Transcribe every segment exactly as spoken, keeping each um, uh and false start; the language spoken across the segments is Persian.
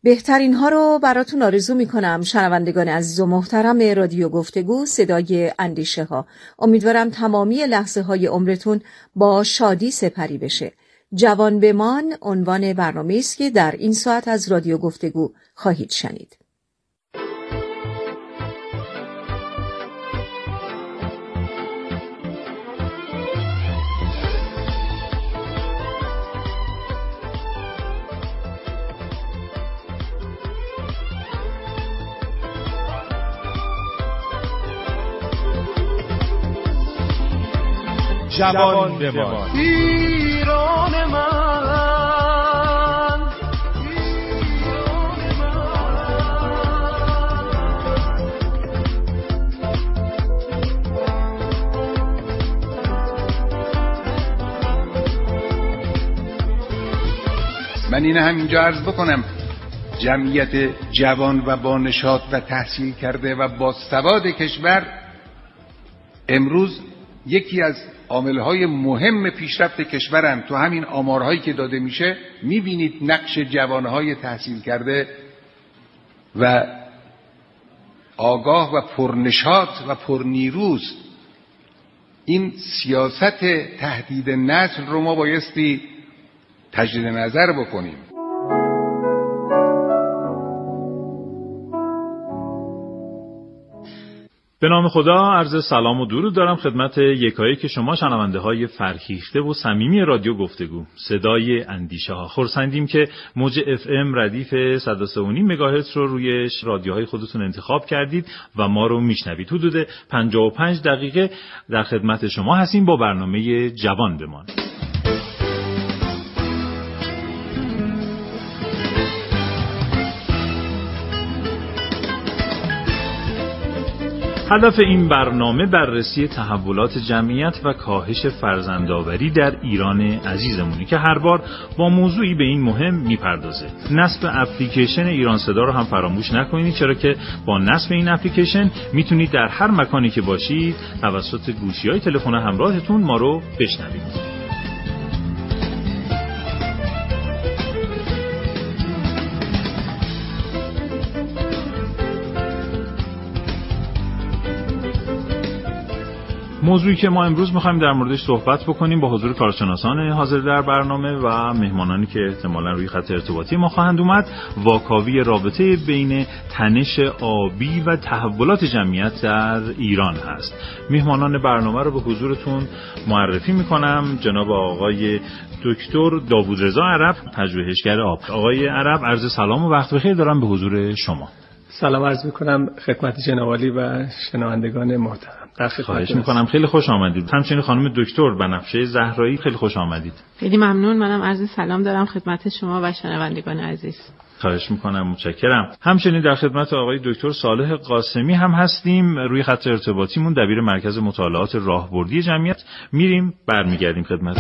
بهترین ها رو براتون آرزو میکنم شنوندگان عزیز و محترم رادیو گفتگو صدای اندیشه ها. امیدوارم تمامی لحظه های عمرتون با شادی سپری بشه. جوان بمان عنوان برنامه‌ای است که در این ساعت از رادیو گفتگو خواهید شنید. جوان بمان. ایران من، من اینه همینجا عرض بکنم جمعیت جوان و با نشاط و تحصیل کرده و با سواد کشور امروز یکی از عاملهای مهم پیشرفت کشورن. تو همین آمارهایی که داده میشه میبینید نقش جوانهای تحصیل کرده و آگاه و پرنشاط و پرنیروز. این سیاست تهدید نسل رو ما بایستی تجدید نظر بکنیم. به نام خدا عرض سلام و درود دارم خدمت یکایی که شما شنونده های فرهیخته و صمیمی رادیو گفتگو صدای اندیشه ها. خرسندیم که موج اف ام ردیف صد و سه و نیم مگاهرتز رو روی رادیوهای خودتون انتخاب کردید و ما رو میشنوید. حدود پنجاه و پنج دقیقه در خدمت شما هستیم با برنامه جوان بمان. هدف این برنامه بررسی تحولات جمعیت و کاهش فرزندآوری در ایران عزیزمونی که هر بار با موضوعی به این مهم میپردازه. نصب اپلیکیشن ایران صدا رو هم فراموش نکنید، چرا که با نصب این اپلیکیشن میتونید در هر مکانی که باشید توسط گوشی‌های تلفن همراهتون ما رو بشنوید. موضوعی که ما امروز می‌خوایم در موردش صحبت بکنیم با حضور کارشناسان حاضر در برنامه و مهمانانی که احتمالاً روی خط ارتباطی ما خواهند اومد، واکاوی رابطه بین تنش آبی و تحولات جمعیت در ایران هست. مهمانان برنامه رو به حضورتون معرفی می‌کنم. جناب آقای دکتر داوود رضا عرب، پژوهشگر آب. آقای عرب، عرض سلام و وقت بخیر دارم به حضور شما. سلام عرض می‌کنم خدمت جناب عالی و شنوندگان محترم. خواهش میکنم، خیلی خوش آمدید. همچنین خانم دکتر بنفشه زهرایی، خیلی خوش آمدید. خیلی ممنون. منم عرض سلام دارم خدمت شما و شنوندگان عزیز. خواهش میکنم، متشکرم. همچنین در خدمت آقای دکتر صالح قاسمی هم هستیم روی خط ارتباطیمون، دبیر مرکز مطالعات راهبردی جمعیت. میریم برمیگردیم خدمت.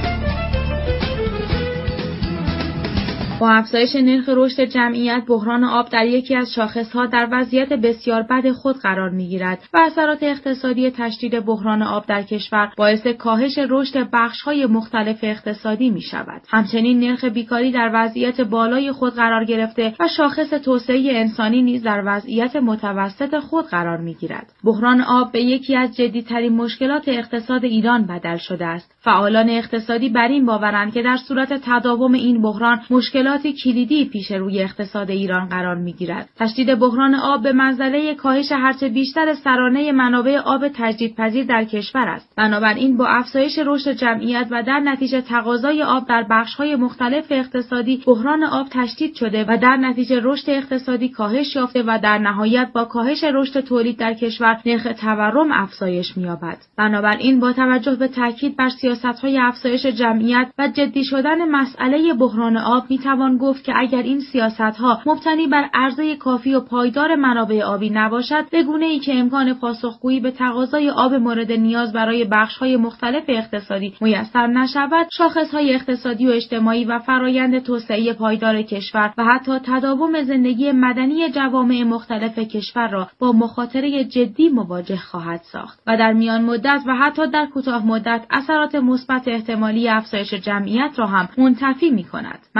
با افزایش نرخ رشد جمعیت، بحران آب در یکی از شاخص‌ها در وضعیت بسیار بد خود قرار می‌گیرد و اثرات اقتصادی تشدید بحران آب در کشور باعث کاهش رشد بخش‌های مختلف اقتصادی می‌شود. همچنین نرخ بیکاری در وضعیت بالای خود قرار گرفته و شاخص توسعه انسانی نیز در وضعیت متوسط خود قرار می‌گیرد. بحران آب به یکی از جدی‌ترین مشکلات اقتصاد ایران بدل شده است. فعالان اقتصادی بر این باورند که در صورت تداوم این بحران مشکل کلیدی پیش روی اقتصاد ایران قرار می‌گیرد. تشدید بحران آب به منزله کاهش هرچه بیشتر سرانه منابع آب تجدیدپذیر در کشور است. بنابراین با افزایش رشد جمعیت و در نتیجه تقاضای آب در بخش‌های مختلف اقتصادی، بحران آب تشدید شده و در نتیجه رشد اقتصادی کاهش یافته و در نهایت با کاهش رشد تولید در کشور نرخ تورم افزایش می‌یابد. بنابراین با توجه به تاکید بر سیاست‌های افزایش جمعیت و جدی شدن مسئله بحران آب می‌توان گفت که اگر این سیاست‌ها مبتنی بر عرضه کافی و پایدار منابع آبی نباشد، به گونه‌ای که امکان پاسخگویی به تقاضای آب مورد نیاز برای بخش‌های مختلف اقتصادی میسر نشود، شاخص‌های اقتصادی و اجتماعی و فرایند توسعه پایدار کشور و حتی تداوم زندگی مدنی جوامع مختلف کشور را با مخاطره جدی مواجه خواهد ساخت و در میان مدت و حتی در کوتاه مدت اثرات مثبت احتمالی افزایش جمعیت را هم منتفی می‌کند. بنابراین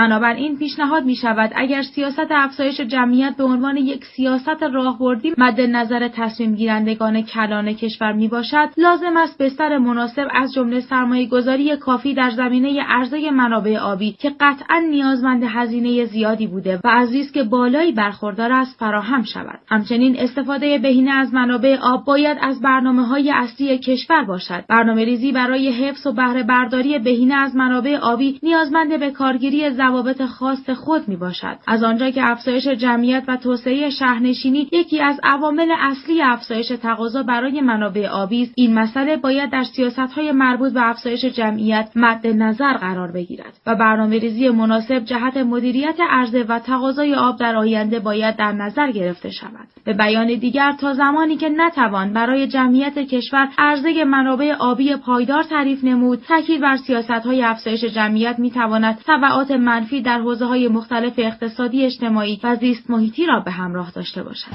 همچنین پیشنهاد می شود اگر سیاست افزایش جمعیت به عنوان یک سیاست راهبردی مد نظر تصمیم گیرندگان کلان کشور می باشد، لازم است بستر مناسب از جمله سرمایه‌گذاری کافی در زمینه عرضه منابع آبی که قطعاً نیازمند هزینه زیادی بوده و از ریسک بالایی برخوردار است فراهم شود. همچنین استفاده بهینه از منابع آب باید از برنامه‌های اصلی کشور باشد. برنامه‌ریزی برای حفظ و بهره برداری بهینه از منابع آبی نیازمند به کارگیری ضوابط خاص خود میباشد. از آنجا که افزایش جمعیت و توسعه شهرنشینی یکی از عوامل اصلی افزایش تقاضا برای منابع آبی است، این مسئله باید در سیاست‌های مربوط به افزایش جمعیت مد نظر قرار بگیرد و برنامه‌ریزی مناسب جهت مدیریت عرضه و تقاضای آب در آینده باید در نظر گرفته شود. به بیان دیگر، تا زمانی که نتوان برای جمعیت کشور عرضه منابع آبی پایدار تعریف نمود، تاکید بر سیاست‌های افزایش جمعیت می‌تواند تبعات منفی در حوزه‌های مختلف اقتصادی، اجتماعی و زیست محیطی را به همراه داشته باشد.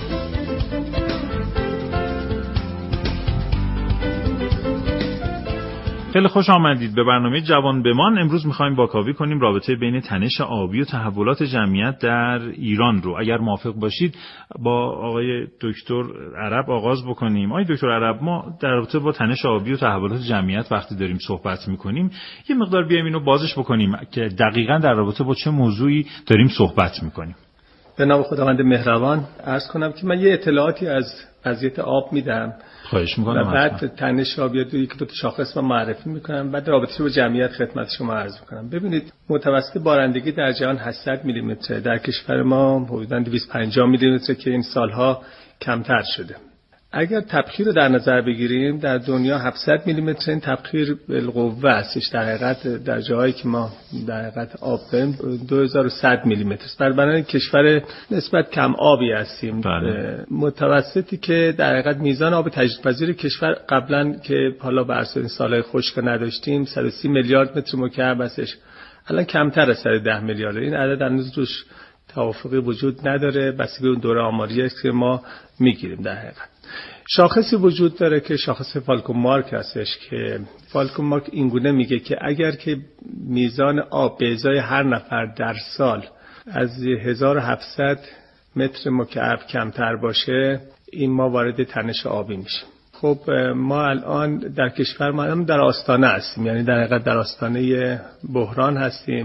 خیلی خوش آمدید به برنامه جوان بمان. امروز می‌خوایم واکاوی کنیم رابطه بین تنش آبی و تحولات جمعیت در ایران رو. اگر موافق باشید با آقای دکتر عرب آغاز بکنیم. آقای دکتر عرب، ما در رابطه با تنش آبی و تحولات جمعیت وقتی داریم صحبت می‌کنیم، یه مقدار بیایم اینو بازش بکنیم که دقیقاً در رابطه با چه موضوعی داریم صحبت می‌کنیم. به نام خداوند مهربان عرض کنم که من یه اطلاعاتی از وضعیت آب میدم. خواهش می‌کنم. و بعد تنش آبی رو یک دو تا شاخص رو معرفی می‌کنم، بعد رابطه با جمعیت خدمت شما عرض می‌کنم. ببینید، متوسط بارندگی در جهان هشتصد میلیمتر، در کشور ما حدوداً دویست و پنجاه میلیمتر که این سالها کمتر شده. اگر تبخیر رو در نظر بگیریم، در دنیا هفتصد میلیمتر این تبخیر بالقوه استش. در حقیقت در جاهایی که ما در حقیقت آب داریم دو هزار و صد میلیمتر است. برای کشور نسبت کم آبی هستیم. بله. متوسطی که در حقیقت میزان آب تجدیدپذیر کشور قبلا که حالا بر اساس سالهای خشک نداشتیم صد و سی میلیارد متر مکعب استش، الان کمتر از صد و ده میلیارد. این عدد هنوز روش توافقی وجود نداره، بستگی به دوره آماری است که ما میگیریم. در حقیقت شاخصی وجود داره که شاخص فالکون مارک هستش که فالکون مارک اینگونه میگه که اگر که میزان آب به ازای هر نفر در سال از هزار و هفتصد متر مکعب کمتر باشه، این ما وارد تنش آبی میشیم. خب ما الان در کشور ما هم در آستانه هستیم، یعنی در حقیقت در آستانه بحران هستیم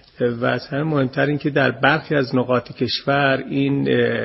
و از همه مهمتر این که در برخی از نقاط کشور این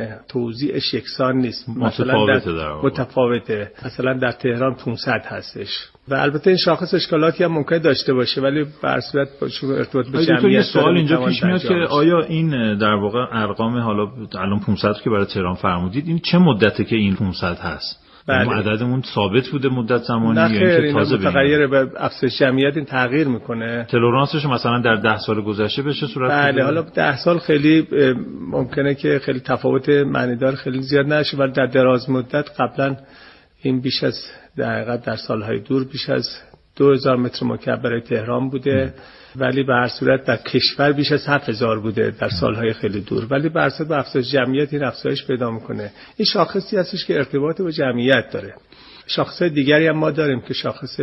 توزیعش یکسان نیست، متفاوته. در متفاوته مثلا در تهران پانصد هستش و البته این شاخص اشکالاتی هم ممکن داشته باشه، ولی به هر صورت ارتباط به جمعیت. یه سوال اینجا پیش میاد که آیا این در واقع ارقام حالا الان پانصد که برای تهران فرمودید، این چه مدته که این پانصد هست؟ بله. عددمون ثابت بوده مدت زمانی یا اینکه تازه متغیر به افزایش جمعیت این تغییر میکنه؟ تلرانسش مثلا در ده سال گذشته بشه صورت بله بوده؟ حالا ده سال خیلی ممکنه که خیلی تفاوت معنیدار خیلی زیاد نشه، ولی در دراز مدت قبلا این بیش از در حقیقت در سالهای دور بیش از دو هزار متر مکعب برای تهران بوده ام. ولی به هر صورت در کشور بیش از هفت هزار بوده در سالهای خیلی دور، ولی بر اساس افزایش جمعیت این افزایش پیدا میکنه. این شاخصی هستش که ارتباط با جمعیت داره. شاخص‌های دیگری هم ما داریم که شاخص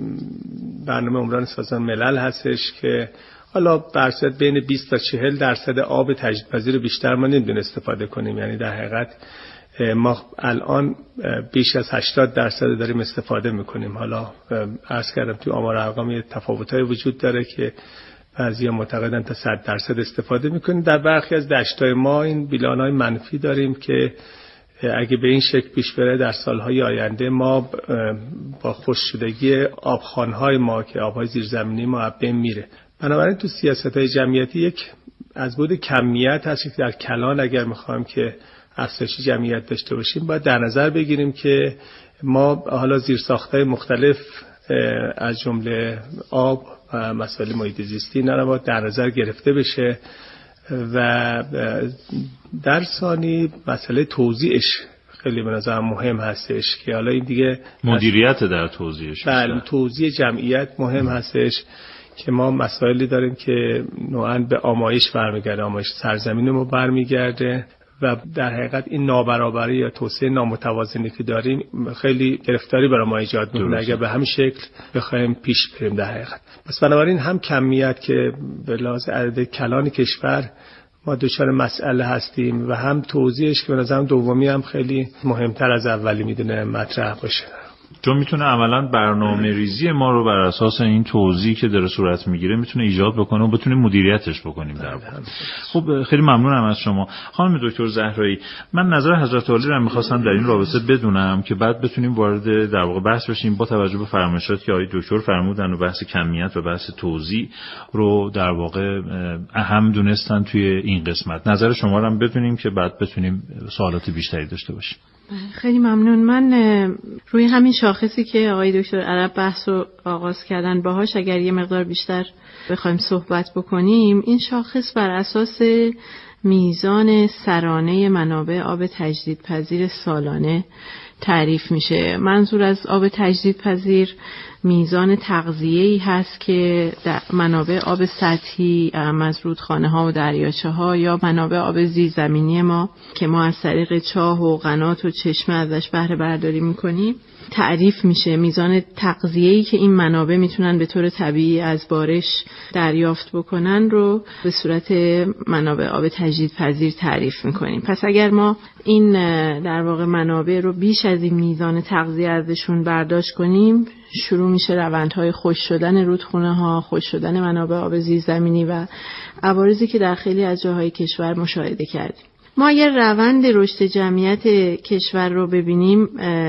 برنامه عمران سازمان ملل هستش که حالا بر اساس بین بیست تا چهل درصد آب تجدیدپذیر بیشتر ما نمی‌تونیم استفاده کنیم، یعنی در حقیقت ما الان بیش از هشتاد درصد داریم استفاده میکنیم. حالا عرض کردم توی آمار ارقامی تفاوت‌های وجود داره که بعضیا معتقدن تا صد درصد استفاده میکنیم. در برخی از دشت‌های ما این بیلان‌های منفی داریم که اگه به این شکل پیش بره در سالهای آینده ما با خشک‌شدگی آبخوان‌های ما که آب‌های زیرزمینی ما از بین میره. بنابراین تو سیاست‌های جمعیتی یک از بود کمیت هست که در کلان اگر می‌خوایم که افزایش جمعیت داشته باشیم باید در نظر بگیریم که ما حالا زیرساخت‌های مختلف از جمله آب و مسائل محیط زیستی اینا باید در نظر گرفته بشه و در ثانی مسئله توزیعش خیلی به نظر مهم هستش که حالا این دیگه مدیریت در توزیعش. بله، توزیع جمعیت مهم هستش که ما مسائلی داریم که نوعاً به آمایش برمیگرده، آمایش سرزمین ما برمیگرده و در حقیقت این نابرابری یا توسعه نامتوازنی که داریم خیلی گرفتاری برای ما ایجاد می‌کنه اگر به همین شکل بخوایم پیش بریم در حقیقت. پس بنابراین هم کمیت که به لحاظ عدد کلان کشور ما دچار مسئله هستیم و هم توزیعش که به نظرم دومی هم خیلی مهمتر از اولی میدونه مطرح باشه، چون میتونه عملاً برنامه ریزی ما رو بر اساس این توزیعی که داره صورت میگیره میتونه ایجاد بکنه و بتونیم مدیریتش بکنیم در واقع. خب خیلی ممنونم از شما خانم دکتر زهرایی. من نظر حضرت عالی رو می‌خواستم در این رابطه بدونم که بعد بتونیم وارد در واقع بحث بشیم با توجه به فرمایشاتی که آقای دکتر فرمودن و بحث کمیت و بحث توزیع رو در واقع اهم دونستن توی این قسمت. نظر شما رو هم بدونیم که بعد بتونیم سوالات بیشتری داشته باشیم. خیلی ممنون. من روی همین شاخصی که آقای دکتر عرب بحث رو آغاز کردن باهاش اگر یه مقدار بیشتر بخوایم صحبت بکنیم، این شاخص بر اساس میزان سرانه منابع آب تجدیدپذیر سالانه تعریف میشه. منظور از آب تجدیدپذیر میزان تغذیه‌ای هست که در منابع آب سطحی از رودخانه‌ها و دریاچه‌ها یا منابع آب زیرزمینی ما که ما از طریق چاه و قنات و چشمه ازش بهره برداری می‌کنیم تعریف میشه. میزان تغذیه‌ای که این منابع میتونن به طور طبیعی از بارش دریافت بکنن رو به صورت منابع آب تجدیدپذیر تعریف می‌کنیم. پس اگر ما این در واقع منابع رو بیش از این میزان تغذیه ازشون برداشت کنیم، شروع میشه روندهای خشک شدن رودخونه‌ها، خشک شدن منابع آب زیرزمینی و عوارضی که در خیلی از جاهای کشور مشاهده کردیم. ما اگر روند رشد جمعیت کشور رو ببینیم،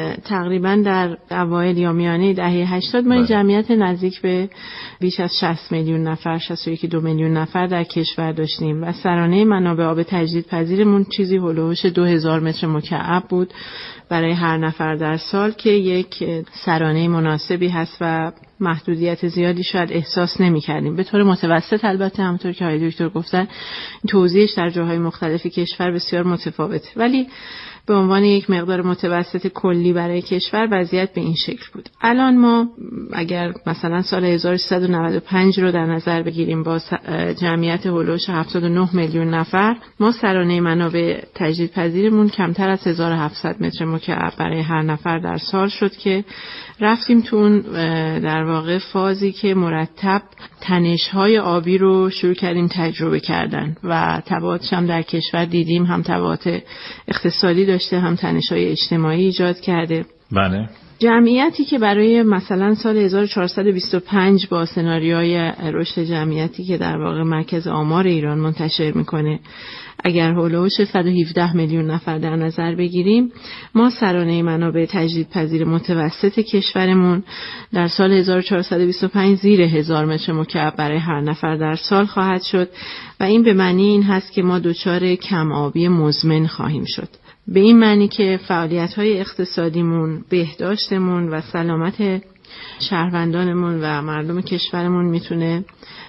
تقریبا در اوایل یا میانه دهه هشتاد ما این جمعیت نزدیک به بیش از شصت میلیون نفر، شصت و یک دو میلیون نفر در کشور داشتیم و سرانه منابع آب تجدیدپذیرمون چیزی هولوش دو هزار متر مکعب بود برای هر نفر در سال که یک سرانه مناسبی هست و محدودیت زیادی شاید احساس نمی کردیم. به طور متوسط البته همونطور که آقای دکتر گفتن توزیعش در جاهای مختلف کشور بسیار متفاوته، ولی به عنوان یک مقدار متوسط کلی برای کشور وضعیت به این شکل بود. الان ما اگر مثلا سال هزار و سیصد و نود و پنج رو در نظر بگیریم با جمعیت هولوش هفتاد و نه میلیون نفر، ما سرانه منابع تجدیدپذیرمون کمتر از هزار و هفتصد متر مکعب برای هر نفر در سال شد که رفتیم تو اون در واقع فازی که مرتب تنش‌های آبی رو شروع کردیم تجربه کردن و تبعاتش هم در کشور دیدیم، هم تبعات اقتصادی داشته هم تنش‌های اجتماعی ایجاد کرده. بله. جمعیتی که برای مثلا سال هزار و چهارصد و بیست و پنج با سناریوی رشد جمعیتی که در واقع مرکز آمار ایران منتشر میکنه اگر هولوش صد و هفده میلیون نفر در نظر بگیریم، ما سرانه منابع تجدیدپذیر متوسط کشورمون در سال هزار و چهارصد و بیست و پنج زیر هزار متر مکعب برای هر نفر در سال خواهد شد و این به معنی این هست که ما دچار کم آبی مزمن خواهیم شد. به این معنی که فعالیت‌های اقتصادیمون، بهداشتمون و سلامت شهروندانمون و مردم کشورمون میتونه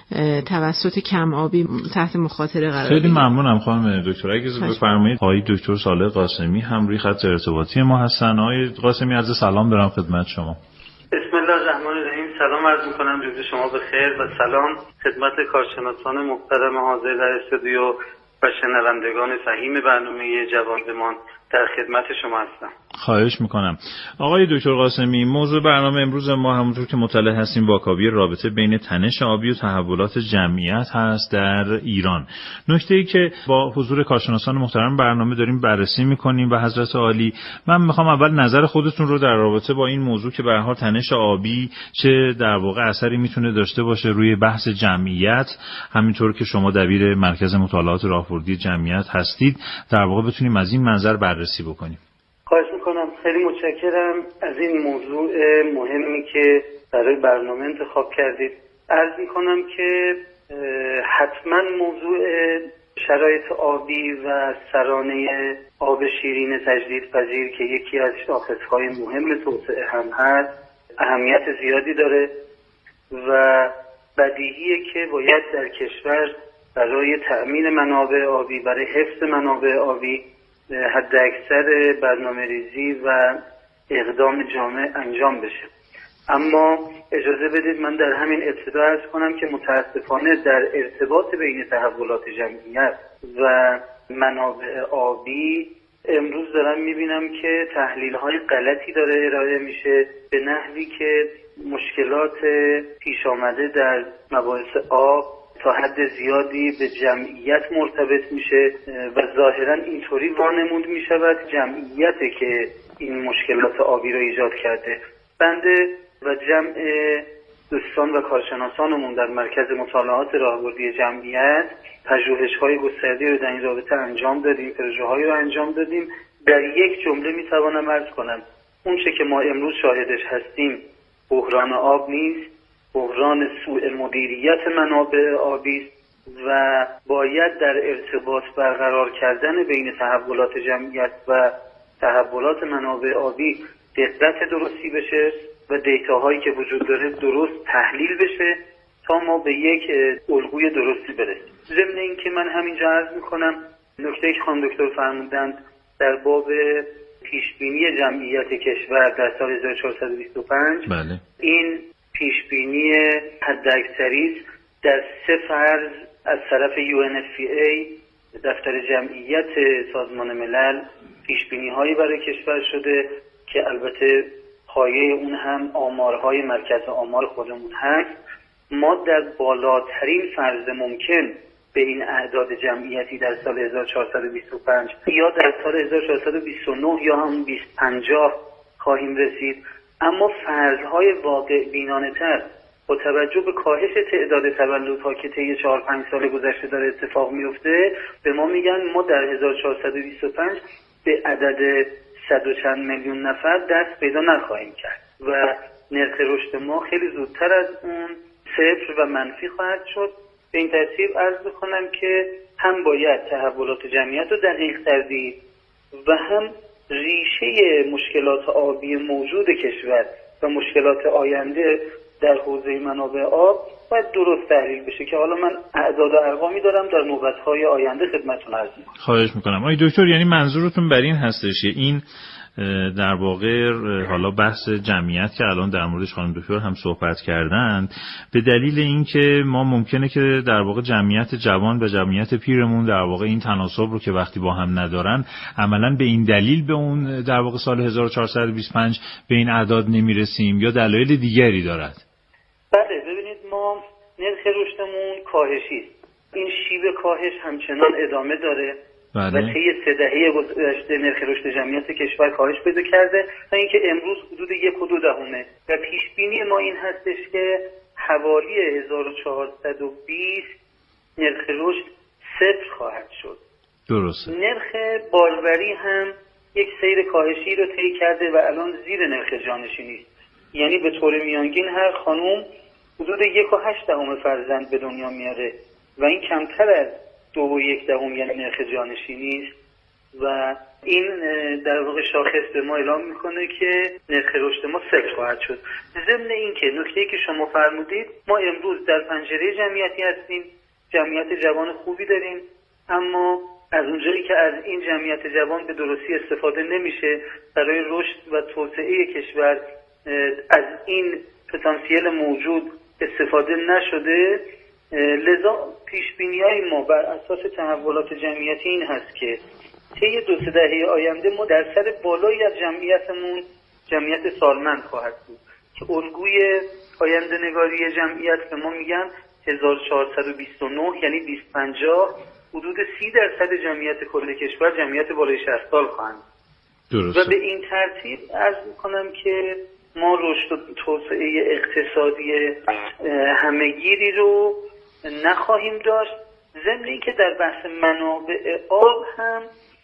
توسط کم آبی تحت مخاطره قرار بگیره. خیلی ممنونم خانم دکتر. اگه بفرمایید آقای دکتر صالح قاسمی هم روی خط ارتباطی ما هستن. آقای قاسمی عرض سلام دارم خدمت شما. بسم الله الرحمن الرحیم. سلام عرض می‌کنم روز شما بخیر و سلام خدمت کارشناسان محترم حاضر در استودیو و شنوندگان فهیم برنامه جوانمان در خدمت شما هستم. خواهش میکنم. آقای دکتر قاسمی، موضوع برنامه امروز ما همونطور که مطلع هستیم واکاوی رابطه بین تنش آبی و تحولات جمعیت هست در ایران. نکته‌ای که با حضور کارشناسان محترم برنامه داریم بررسی میکنیم و حضرت عالی، من میخوام اول نظر خودتون رو در رابطه با این موضوع که به هر حال تنش آبی چه در واقع اثری میتونه داشته باشه روی بحث جمعیت، همینطور که شما دبیر مرکز مطالعات راهبردی جمعیت هستید، در واقع بتونیم از این منظر بررسی بکنیم. خواهش میکنم. خیلی متشکرم از این موضوع مهمی که برای برنامه انتخاب کردید. عرض میکنم که حتما موضوع شرایط آبی و سرانه آب شیرین تجدیدپذیر که یکی از شاخصهای مهم توسعه هم هست اهمیت زیادی داره و بدیهیه که باید در کشور برای تأمین منابع آبی، برای حفظ منابع آبی حد اکثر برنامه ریزی و اقدام جامع انجام بشه. اما اجازه بدید من در همین ابتدا عرض کنم که متاسفانه در ارتباط بین تحولات جمعیت و منابع آبی امروز دارم میبینم که تحلیل‌های غلطی داره ارائه میشه به نحوی که مشکلات پیش آمده در مباحث آب تا حد زیادی به جمعیت مرتبط میشه و ظاهرا اینطوری وانمود میشود جمعیته که این مشکلات آبی رو ایجاد کرده. بنده و جمع دوستان و کارشناسانمون در مرکز مطالعات راهبردی جمعیت پژوهش‌های گسترده رو در این رابطه انجام دادیم، پروژه‌هایی رو انجام دادیم. در یک جمله میتوانم عرض کنم اون چه که ما امروز شاهدش هستیم بحران آب نیست، بحران سوء مدیریت منابع آبی است و باید در ارتباط برقرار کردن بین تحولات جمعیت و تحولات منابع آبی دقت درستی بشه و دیتاهایی که وجود داره درست تحلیل بشه تا ما به یک الگوی درستی برسیم. ضمن اینکه من همینجا عرض میکنم نکته‌ای که خانم دکتر فرمودند در باب پیشبینی جمعیت کشور در سال هزار و چهارصد و بیست و پنج بله. این پیشبینی حداکثری در سه فرض از طرف یو ان اف پی ای دفتر جمعیت سازمان ملل پیشبینی هایی برای کشور شده که البته پایه اون هم آمارهای مرکز آمار خودمون هست. ما در بالاترین فرض ممکن به این اعداد جمعیتی در سال هزار و چهارصد و بیست و پنج یا در سال هزار و چهارصد و بیست و نه یا هم بیست پنجاه خواهیم رسید، اما فرض‌های واقع بینانه تر با توجه به کاهش تعداد تولدها که طی چهار پنج سال گذشته داره اتفاق میفته به ما میگن ما در هزار و چهارصد و بیست و پنج به عدد صد و چند میلیون نفر دست پیدا نخواهیم کرد و نرخ رشد ما خیلی زودتر از اون صفر و منفی خواهد شد. به این ترتیب عرض میکنم که هم باید تحولات جمعیت رو دقیق‌تر دید و هم ریشه مشکلات آبی موجود کشور و مشکلات آینده در حوزه منابع آب باید درست تحلیل بشه که حالا من اعداد و ارقامی دارم در نوبت‌های آینده خدمتتون عرض می‌کنم. خواهش می‌کنم. آقای دکتر یعنی منظورتون بر این هستش این در واقع حالا بحث جمعیت که الان در موردش خانم دکتر هم صحبت کردند به دلیل اینکه ما ممکنه که در واقع جمعیت جوان و جمعیت پیرمون در واقع این تناسب رو که وقتی با هم ندارن عملاً به این دلیل به اون در واقع سال هزار و چهارصد و بیست و پنج به این اعداد نمیرسیم یا دلایل دیگری دارد؟ بله ببینید ما نرخ رشدمون کاهشی است. این شیب کاهش همچنان ادامه داره. بله. و طی سه دهه گذشته نرخ رشد جمعیت کشور کاهش پیدا کرده تا اینکه امروز حدود یک و دو دهمه و پیش بینی ما این هستش که حوالی هزار و چهارصد و بیست نرخ رشد صفر خواهد شد. درسته. نرخ باربری هم یک سیر کاهشی رو طی کرده و الان زیر نرخ جانشینی است. یعنی به طور میانگین هر خانم حدود یک و هشت دهم فرزند به دنیا میاره و این کمتر از دو و یک دهم یعنی نرخ جانشینی است و این در واقع شاخص به ما اعلام میکنه که نرخ رشد ما صفر خواهد شد. ضمن این که نکته‌ای که شما فرمودید ما امروز در پنجره جمعیتی هستیم، جمعیت جوان خوبی داریم، اما از اونجایی که از این جمعیت جوان به درستی استفاده نمیشه برای رشد و توسعه کشور از این پتانسیل موجود استفاده نشده، لذا پیشبینی‌های ما بر اساس تحولات جمعیتی این هست که طی دو سه دهه آینده ما درصد بالایی از جمعیتمون جمعیت سالمند خواهد بود که الگوی آینده نگاری جمعیت به ما میگن هزار و چهارصد و بیست و نه یعنی بیست پنجاه حدود سی درصد جمعیت کل کشور جمعیت بالای شصت سال خواهند. درسته. و به این ترتیب عرض میکنم که ما رشد و توسعه اقتصادی همه‌گیری رو نخواهیم داشت. ضمن اینکه در بحث منابع آب هم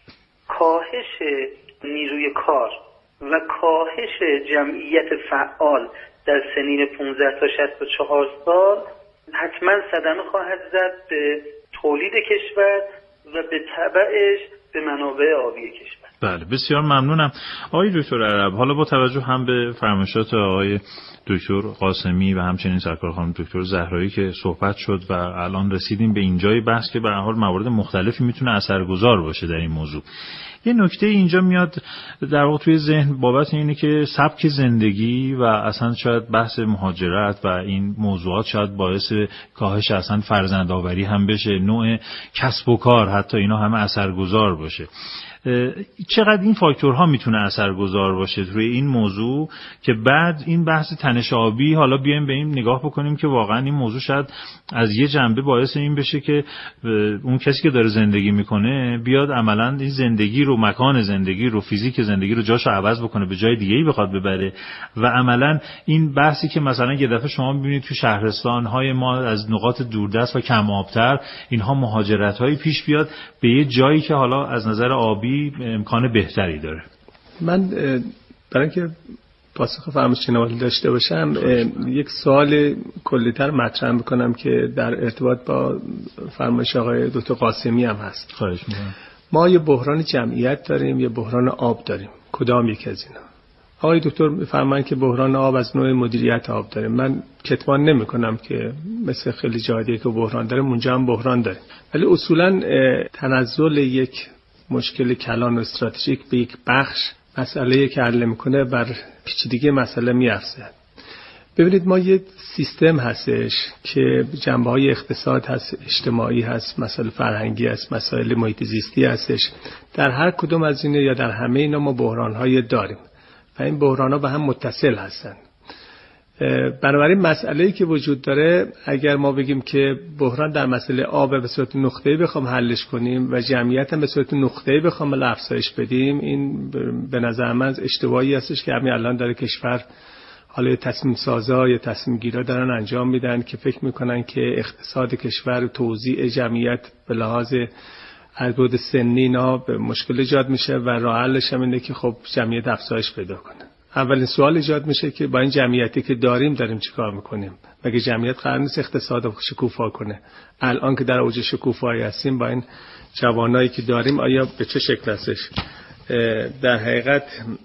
کاهش نیروی کار و کاهش جمعیت فعال در سنین پانزده تا شصت و چهار سال حتما صدمه خواهد زد به تولید کشور و به تبعش به منابع آبی کشور. بله بسیار ممنونم آقای دکتر عرب. حالا با توجه هم به فرمایشات آقای دکتر قاسمی و همچنین سرکار خانم دکتر زهرایی که صحبت شد و الان رسیدیم به اینجای بحث که به هر حال موارد مختلفی میتونه اثرگذار باشه در این موضوع. یه نکته اینجا میاد در واقع توی ذهن بابت اینه که سبک زندگی و اصلا شاید بحث مهاجرت و این موضوعات شاید باعث کاهش اصلا فرزندآوری هم بشه، نوع کسب و کار حتی اینا همه اثرگذار باشه. چقدر این فاکتورها میتونه اثرگذار باشه روی این موضوع که بعد این بحث تنش آبی حالا بیایم به این نگاه بکنیم که واقعا این موضوع شاید از یه جنبه باعث این بشه که اون کسی که داره زندگی میکنه بیاد عملاً این زندگی رو، مکان زندگی رو، فیزیک زندگی رو جاشو عوض بکنه، به جای دیگه‌ای بخواد ببره و عملاً این بحثی که مثلا یه دفعه شما میبینید تو شهرستان‌های ما از نقاط دوردست و کم آبتر اینها مهاجرت‌هایی پیش بیاد به یه جایی که حالا از نظر آبی امکان بهتری داره. من برای اینکه پاسخ فرمایشتون داشته باشم یک سوال کلی‌تر مطرح می‌کنم که در ارتباط با فرمایش آقای دکتر قاسمی هم هست. خواهش می‌کنم. ما یه بحران جمعیت داریم، یه بحران آب داریم. کدام یک از اینا؟ آقای دکتر می‌فرمایند که بحران آب از نوع مدیریت آب داریم. من کتمان نمی‌کنم که مثل خیلی جای دیگه که بحران داریم اونجا هم بحران داریم. ولی اصولاً تنزل یک مشکل کلان و استراتژیک به یک بخش مسئله که حل میکنه بر پیچیدگی مسئله میافزاید. ببینید ما یه سیستم هستش که جنبه‌های اقتصاد هست، اجتماعی هست، مسائل فرهنگی هست، مسائل محیط زیستی هستش. در هر کدوم از اینا یا در همه اینا ما بحران‌های داریم و این بحران‌ها به هم متصل هستن. بنابراین مسئله‌ای که وجود داره اگر ما بگیم که بحران در مسئله آب به صورت نقطه‌ای بخوام حلش کنیم و جمعیت هم به صورت نقطه‌ای بخوام افزایش بدیم، این به نظر من اشتباهی هستش که همین الان داره کشور حالا تصمیم سازا یا تصمیم گیرا دارن انجام میدن که فکر میکنن که اقتصاد کشور، توزیع جمعیت به لحاظ عدد سنی اینا به مشکل ایجاد میشه و راه حلش هم اینه که خب جمعیت افزایش پیدا کنه. اولین سوال ایجاد میشه که با این جمعیتی که داریم داریم چیکار میکنیم؟ مگه جمعیت قرار نیست اقتصاد رو شکوفا کنه؟ الان که در اوج شکوفایی هستیم با این جوانایی که داریم آیا به چه شکل هستش؟ در حقیقت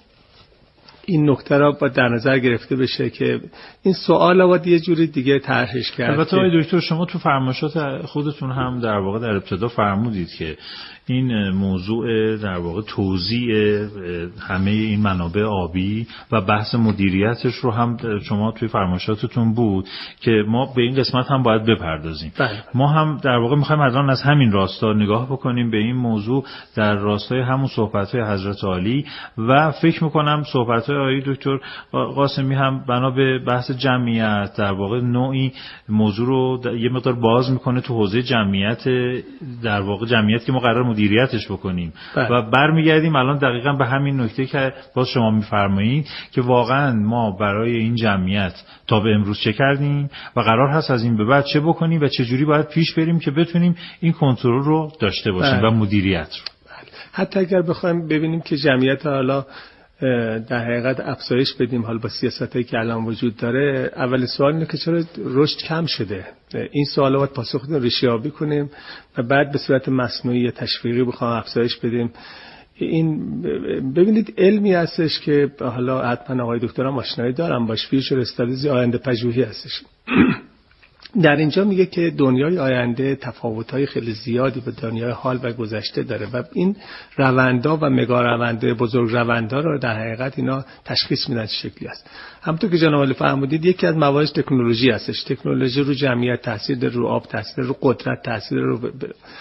این نکته را با در نظر گرفته بشه که این سوال رو باید یه جوری دیگه طرحش کرد. البته آقای دکتر شما تو فرمایشات خودتون هم در واقع در ابتدا فرمودید که این موضوع در واقع توزیع همه این منابع آبی و بحث مدیریتش رو هم شما توی فرمایشاتتون بود که ما به این قسمت هم باید بپردازیم. بله. ما هم در واقع می‌خوایم الان از همین راستا نگاه بکنیم به این موضوع در راستای همون صحبت‌های حضرت عالی و فکر می‌کنم صحبت‌های آقای دکتر قاسمی هم بنا به بحث جمعیت در واقع نوعی موضوع رو یه مقدار باز می‌کنه تو حوزه جمعیت، در واقع جمعیت که ما قرار مدیریتش بکنیم. بله. و برمیگردیم الان دقیقاً به همین نکته که باز شما میفرمایید که واقعاً ما برای این جمعیت تا به امروز چه کردیم و قرار هست از این به بعد چه بکنیم و چه جوری باید پیش بریم که بتونیم این کنترل رو داشته باشیم. بله. و مدیریت رو. بله. حتی اگر بخوایم ببینیم که جمعیت حالا در حقیقت افزایش بدیم حال با سیاستایی که الان وجود داره، اول سوال اینه که چرا رشد کم شده؟ این سوالا باید پاسخ رو ریشه‌یابی کنیم و بعد به صورت مصنوعی یا تشویقی بخوام افزایش بدیم. این ببینید علمی هستش که حالا حتما آقای دکتر هم آشنایی دارن باش، فیوچر استادیز آینده پژوهی هستش. در اینجا میگه که دنیای آینده تفاوت‌های خیلی زیادی به دنیای حال و گذشته داره و این روندها و مگا روندهای بزرگ روندها رو در حقیقت اینا تشخیص میدن چه شکلی است. همونطور که جناب عالی فرمودید یکی از موارد تکنولوژی هستش. تکنولوژی رو جمعیت تاثیر داره، رو آب تاثیر داره، رو قدرت تاثیر داره، رو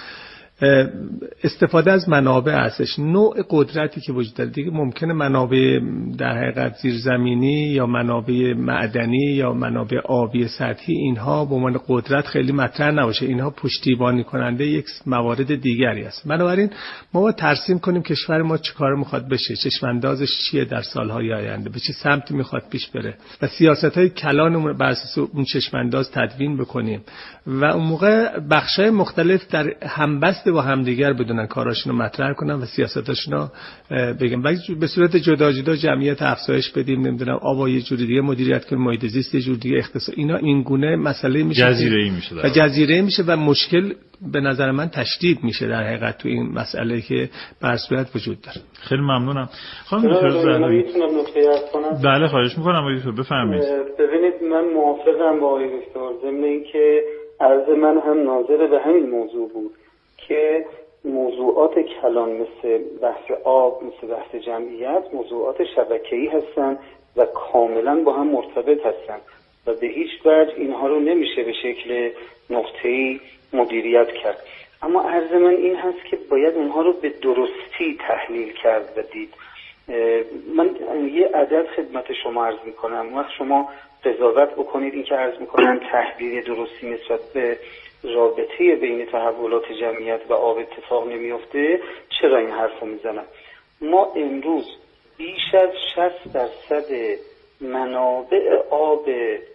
استفاده از منابع هستش. نوع قدرتی که وجود داره دیگه ممکنه منابع در حقیقت زیرزمینی یا منابع معدنی یا منابع آبی سطحی اینها به عنوان قدرت خیلی مطرح نباشه، اینها پشتیبانی کننده یک موارد دیگری است. بنابراین ما باید ترسیم کنیم کشور ما چه کار میخواد بشه، چشماندازش چیه در سالهای آینده، به چه سمتی میخواد پیش بره و سیاست‌های کلانمون بر اساس اون چشمانداز تدوین بکنیم و اون موقع بخش‌های مختلف در همبست بسته با همدیگر بدونن کاراشون رو مطرح کنن و سیاستاشون رو بگن. به صورت جدا جدا جمعیت افزایش بدیم، نمیدونم آب یه جوری دیگه مدیریت کنیم، محیط زیست یه جور دیگه اقتصاد، اینا این گونه مسئله میشه، جزیره‌ای میشه و جزیره‌ای میشه و مشکل به نظر من تشدید میشه در حقیقت تو این مسئله که بر صورت وجود داره. خیلی ممنونم. خانم دکتر زهرایی، میتونم نکته عرض کنم؟ بله خواهش میکنم آقای دکتر بفرمایید. ببینید من موافقم با آقای دکتر، ضمن اینکه عرض من هم ناظر به همین موضوع بود که موضوعات کلان مثل بحث آب، مثل بحث جمعیت، موضوعات شبکه‌ای هستن و کاملا با هم مرتبط هستن و به هیچ وجه اینها رو نمیشه به شکل نقطه‌ای مدیریت کرد. اما عرض من این هست که باید اونها رو به درستی تحلیل کرد و دید. من یه عدد خدمت شما عرض میکنم، وقت شما قضاوت بکنید، این که عرض میکنم تحلیل درستی نسبت به رابطه بین تحولات جمعیت و آب اتفاق نمیفته. چرا این حرف رو میزنم؟ ما امروز بیش از شصت درصد منابع آب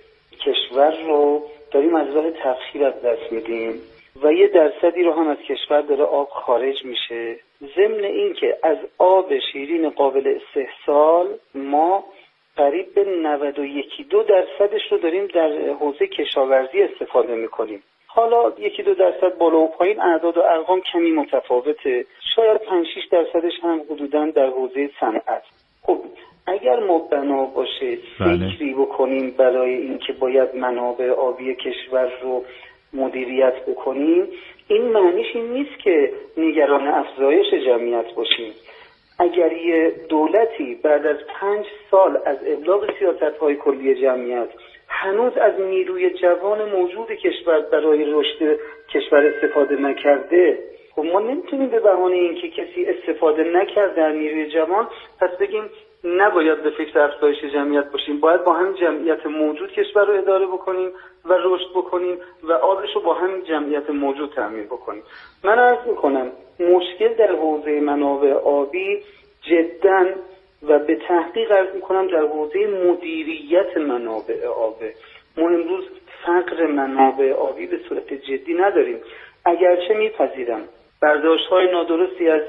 کشور رو داریم از راه تبخیر از دست میدیم و یه درصدی رو هم از کشور داره آب خارج میشه. ضمن این که از آب شیرین قابل استحصال ما قریب به نود و یک دو درصدش رو داریم در حوزه کشاورزی استفاده میکنیم. حالا یکی دو درصد بالا و پایین، اعداد و ارقام کمی متفاوته، شاید پنج شش درصدش هم حدوداً در حوزه صنعت. خب اگر ما بنا باشه فکری بکنیم برای اینکه باید منابع آبی کشور رو مدیریت بکنیم، این معنیش این نیست که نگران افزایش جمعیت باشیم. اگر یه دولتی بعد از پنج سال از ابلاغ سیاست‌های کلی جمعیت هنوز از نیروی جوان موجود کشور برای رشد کشور استفاده نکرده، خب ما نمیتونیم به بهانه اینکه کسی استفاده نکرده از نیروی جوان پس بگیم نباید به فکر افزایش جمعیت باشیم. باید با هم جمعیت موجود کشور رو اداره بکنیم و رشد بکنیم و آبش رو با هم جمعیت موجود تامین بکنیم. من عرض میکنم مشکل در حوزه منابع آبی جداً و به تحقیق عرض میکنم در حوزه مدیریت منابع آبه. ما امروز فقر منابع آبی به صورت جدی نداریم. اگرچه میپذیرم برداشت‌های نادرستی از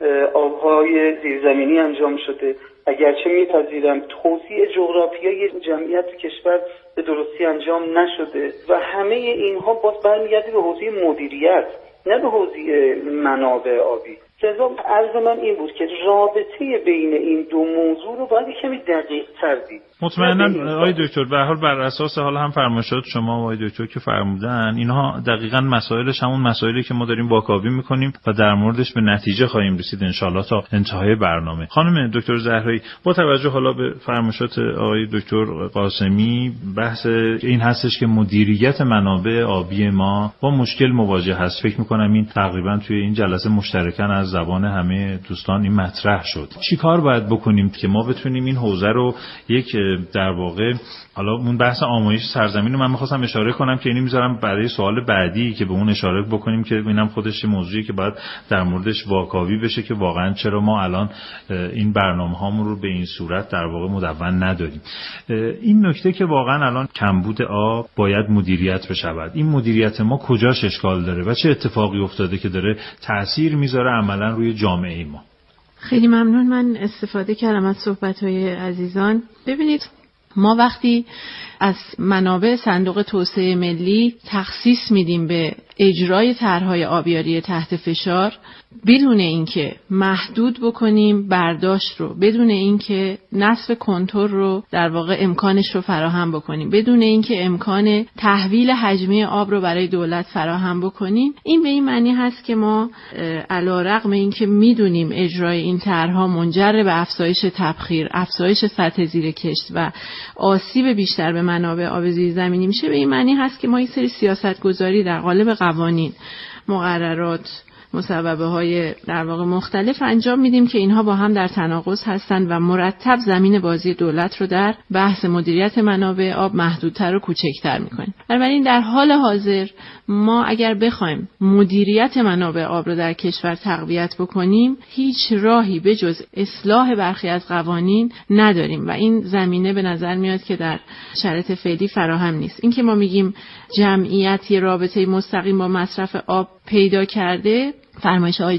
آبهای زیرزمینی انجام شده، اگرچه میپذیرم توزیع جغرافیایی جمعیت کشور به درستی انجام نشده و همه اینها باز برمیگرده به حوزه مدیریت نه به حوزه منابع آبی. لذا عرض من این بود که رابطه بین این دو موضوع رو باید کمی دقیق تر دید. مطمئناً آقای دکتر به هر حال بر اساس حالا هم فرمایشات شما و آقای دکتر که فرمودن، اینها دقیقاً مسائلش همون مسائلی که ما داریم واکاوی میکنیم و در موردش به نتیجه خواهیم رسید ان شاءالله تا انتهای برنامه. خانم دکتر زهرایی، با توجه حالا به فرمایشات آقای دکتر قاسمی، بحث این هستش که مدیریت منابع آبی ما با مشکل مواجه هست. فکر میکنم این تقریباً توی این جلسه مشترکاً از زبان همه دوستان این مطرح شد. چی کار باید بکنیم که ما بتونیم این حوزه رو یک در واقع، حالا اون بحث آمایش سرزمین رو من می‌خواستم اشاره کنم که اینی میذارم برای سوال بعدی که به اون اشاره بکنیم که ببینم خودش موضوعی که باید در موردش واکاوی بشه که واقعا چرا ما الان این برنامه‌هامون رو به این صورت در واقع مدون نداریم. این نکته که واقعا الان کمبود آب باید مدیریت بشه. این مدیریت ما کجاش اشکال داره و چه اتفاقی افتاده که داره تأثیر میذاره عملاً روی جامعه ما؟ خیلی ممنون. من استفاده کردم از صحبت‌های عزیزان. ببینید ما وقتی از منابع صندوق توسعه ملی تخصیص میدیم به اجرای طرح‌های آبیاری تحت فشار، بدون اینکه محدود بکنیم برداشت رو، بدون اینکه نصب کنترل رو در واقع امکانش رو فراهم بکنیم، بدون اینکه امکان تحویل حجمی آب رو برای دولت فراهم بکنیم، این به این معنی هست که ما علی‌رغم اینکه میدونیم اجرای این طرح‌ها منجر به افزایش تبخیر، افزایش سطح زیر کشت و آسیب بیشتر به منابع آب زیرزمینی میشه، به این معنی هست که ما این سری سیاست‌گذاری در قالب قوانین، مقررات، مصوبه های در واقع مختلف انجام میدیم که اینها با هم در تناقض هستند و مرتب زمین بازی دولت رو در بحث مدیریت منابع آب محدودتر و کوچکتر میکنیم. بنابراین در حال حاضر ما اگر بخوایم مدیریت منابع آب رو در کشور تقویت بکنیم، هیچ راهی به جز اصلاح برخی از قوانین نداریم و این زمینه به نظر میاد که در شرایط فعلی فراهم نیست. این که ما میگیم جمعیت یه رابطه مستقیم با مصرف آب پیدا کرده، فرمایش آقای